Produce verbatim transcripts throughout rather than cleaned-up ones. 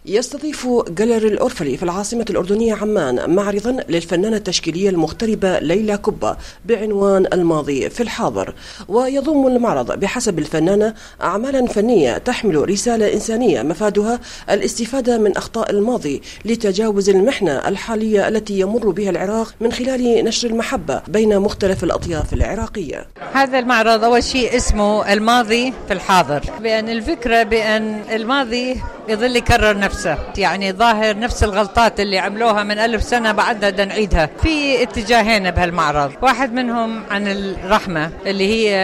يستضيف جاليري الأورفلي في العاصمة الأردنية عمان معرضا للفنانة التشكيلية المغتربة ليلى كبة بعنوان الماضي في الحاضر، ويضم المعرض بحسب الفنانة أعمالا فنية تحمل رسالة إنسانية مفادها الاستفادة من أخطاء الماضي لتجاوز المحنة الحالية التي يمر بها العراق من خلال نشر المحبة بين مختلف الأطياف العراقية. هذا المعرض أول شيء اسمه الماضي في الحاضر، بأن الفكرة بأن الماضي يظل يكرر نفسه، يعني ظاهر نفس الغلطات اللي عملوها من ألف سنة بعدها بدنا نعيدها. في اتجاهين بهالمعرض، واحد منهم عن الرحمة اللي هي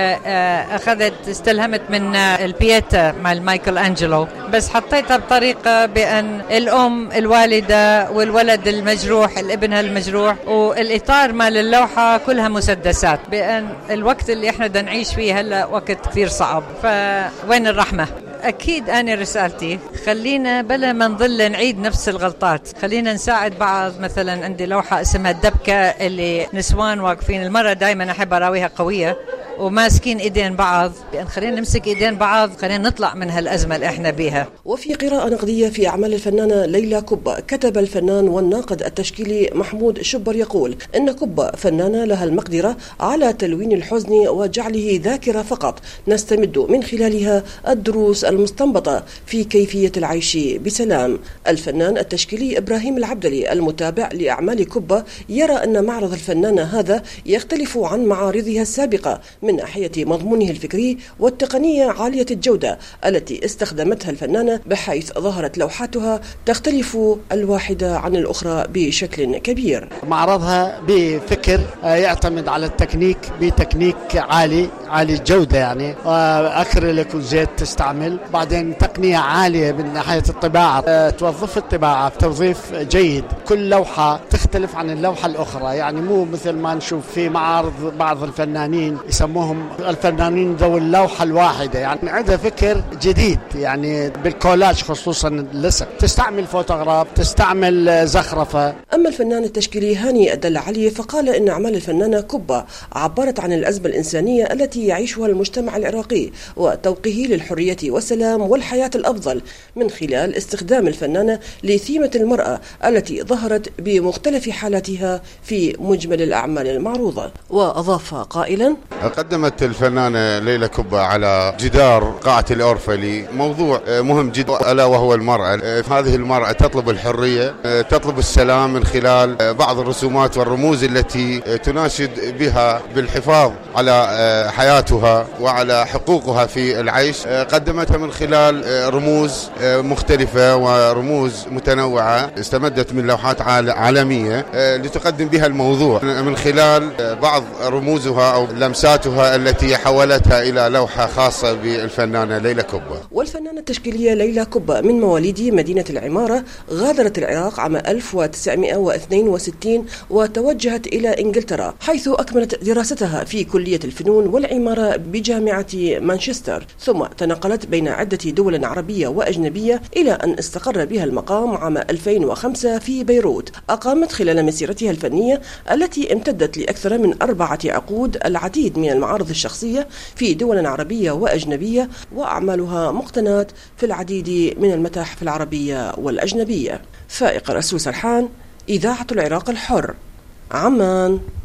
أخذت استلهمت من البيتا مع مايكل أنجلو، بس حطيتها بطريقة بأن الأم الوالدة والولد المجروح الابن المجروح، والإطار مال اللوحة كلها مسدسات، بأن الوقت اللي احنا بدنا نعيش فيه هلا وقت كثير صعب، فوين الرحمة؟ أكيد أنا رسالتي خلينا بلا ما نظل نعيد نفس الغلطات، خلينا نساعد بعض. مثلا عندي لوحة اسمها الدبكة اللي نسوان واقفين، المرة دايما أحب أراويها قوية وماسكين ايدين بعض، بأن خلينا نمسك ايدين بعض، خلينا نطلع من هالأزمة اللي احنا بيها. وفي قراءة نقدية في أعمال الفنانة ليلى كبة، كتب الفنان والناقد التشكيلي محمود شبر يقول إن كبة فنانة لها المقدرة على تلوين الحزن وجعله ذاكرة فقط نستمد من خلالها الدروس المستنبطة في كيفية العيش بسلام. الفنان التشكيلي إبراهيم العبدلي المتابع لأعمال كبة يرى أن معرض الفنانة هذا يختلف عن معارضها السابقة من ناحية مضمونه الفكري والتقنية عالية الجودة التي استخدمتها الفنانة، بحيث ظهرت لوحاتها تختلف الواحدة عن الأخرى بشكل كبير. معرضها بفكر يعتمد على التكنيك، بتكنيك عالي عالي الجودة، يعني أكريليك وزيت تستعمل، بعدين تقنية عالية من ناحية الطباعة، توظف الطباعة توظيف جيد. كل لوحة تختلف عن اللوحة الأخرى، يعني مو مثل ما نشوف في معارض بعض الفنانين يسموهم الفنانين ذو اللوحة الواحدة، يعني عندها فكر جديد، يعني بالكولاج خصوصا اللصق، تستعمل فوتوغراف، تستعمل زخرفة. أما الفنان التشكيلي هاني الدلعلي فقال إن أعمال الفنانة كبة عبرت عن الأزمة الإنسانية التي يعيشها المجتمع العراقي وتوقيه للحرية والسلام والحياة الأفضل من خلال استخدام الفنانة لثيمة المرأة التي ظهرت بمختلف حالاتها في مجمل الأعمال المعروضة. وأضاف قائلا: قدمت الفنانة ليلى كبة على جدار قاعة الأورفلي موضوع مهم جدا، ألا وهو المرأة. هذه المرأة تطلب الحرية، تطلب السلام من خلال بعض الرسومات والرموز التي تناشد بها بالحفاظ على حياتها وعلى حقوقها في العيش. قدمتها من خلال رموز مختلفة ورموز متنوعة استمدت من لوحات عالمية لتقدم بها الموضوع من خلال بعض رموزها أو لمساتها التي حولتها إلى لوحة خاصة بالفنانة ليلى كبة. والفنانة التشكيلية ليلى كبة من مواليد مدينة العمارة، غادرت العراق عام ألف وتسعمائة واثنين وستين وتوجهت إلى إنجلترا، حيث أكملت دراستها في كلية الفنون والعمارة بجامعة مانشستر، ثم تنقلت بين عدة دول عربية وأجنبية إلى أن استقر بها المقام عام ألفين وخمسة في بيروت. أقامت خلال مسيرتها الفنية التي امتدت لأكثر من أربعة عقود العديد من المعارض الشخصية في دول عربية وأجنبية، وأعمالها مقتناة في العديد من المتاحف العربية والأجنبية. فائق رسول سرحان، إذاعة العراق الحر، عمان.